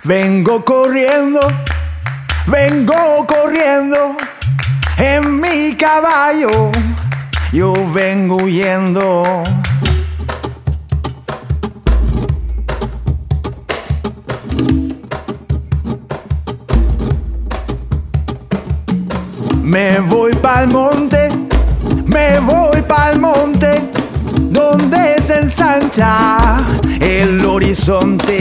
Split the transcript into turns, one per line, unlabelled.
Vengo corriendo en mi caballo, yo vengo huyendo. Me voy pa'l monte, donde se ensancha el horizonte.